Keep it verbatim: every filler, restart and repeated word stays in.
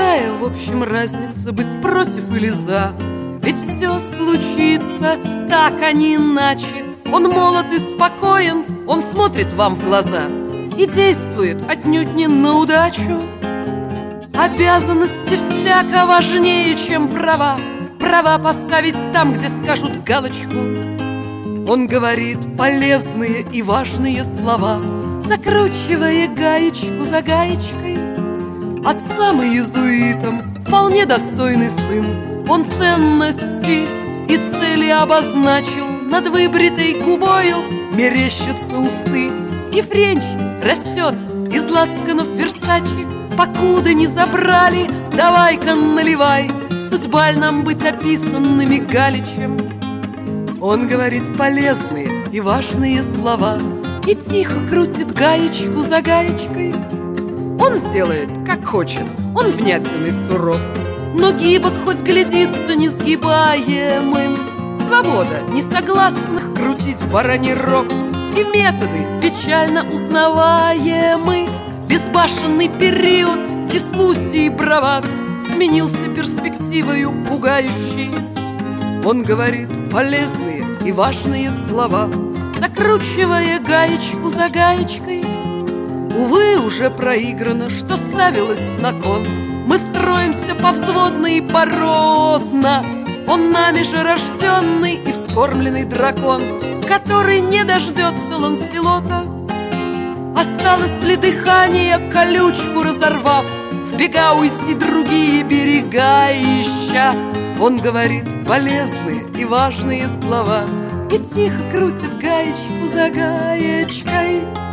Какая, в общем, разница быть против или за? Ведь все случится так, а не иначе. Он молод и спокоен, он смотрит вам в глаза и действует отнюдь не на удачу. Обязанности всяко важнее, чем права. Права поставить там, где скажут галочку. Он говорит полезные и важные слова, закручивая гаечку за гаечкой. Отцам и иезуитам вполне достойный сын. Он ценности и цели обозначил, над выбритой губою мерещатся усы. И френч растет из лацканов Версачи, покуда не забрали, давай-ка наливай, судьба нам быть описанными Галичем. Он говорит полезные и важные слова и тихо крутит гаечку за гаечкой. Он сделает, как хочет, он внятен и суров, но гибок хоть глядится несгибаемым. Свобода несогласных крутить в бараний рог, и методы печально узнаваемы. Безбашенный период дискуссии и бравад сменился перспективою пугающей. Он говорит полезные и важные слова, закручивая гаечку за гаечкой. Увы, уже проиграно, что ставилось на кон. Мы строимся повзводно и породно. Он нами же рожденный и вскормленный дракон, который не дождется Ланселота. Осталось ли дыхание, колючку разорвав, в бега уйти другие берега ища? Он говорит полезные и важные слова и тихо крутит гаечку за гаечкой.